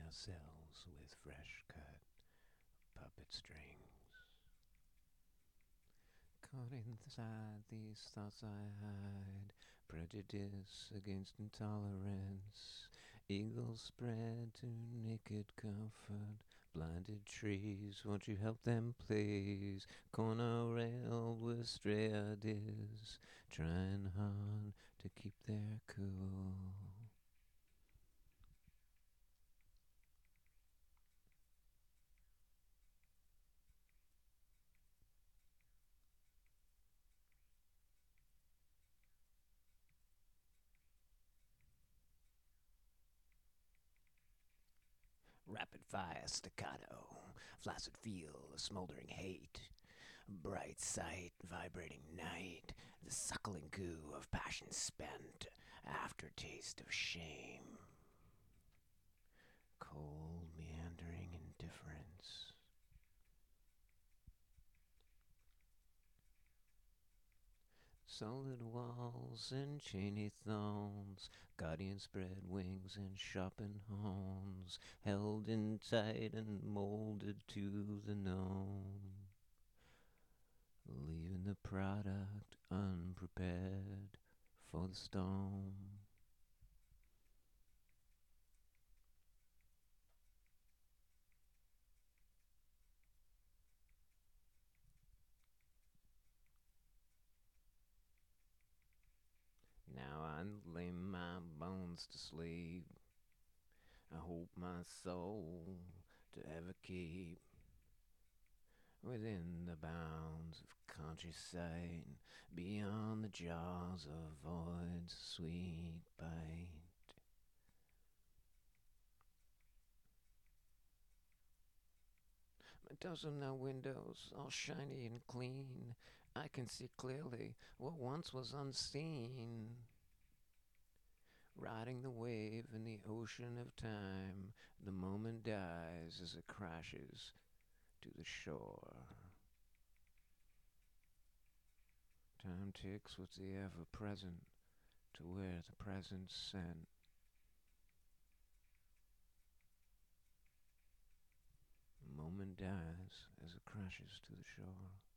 ourselves with fresh cut puppet strings. Caught inside these thoughts I hide, prejudice against intolerance. Eagles spread to naked comfort, blinded trees, won't you help them please? Corner railed with stray ideas, trying hard to keep their cool. Rapid fire staccato, flaccid feel, a smoldering hate, bright sight, vibrating night, the suckling goo of passion spent, aftertaste of shame, cold meandering indifference. Solid walls and chainy thorns, guardian spread wings and sharpened horns, held in tight and molded to the known, leaving the product unprepared for the storm. Now I lay my bones to sleep. I hope my soul to ever keep within the bounds of conscious sight, beyond the jaws of void's sweet bite. My dozen now windows, all shiny and clean, I can see clearly what once was unseen. Riding the wave in the ocean of time, the moment dies as it crashes to the shore. Time ticks with the ever-present to where the present's sent. The moment dies as it crashes to the shore.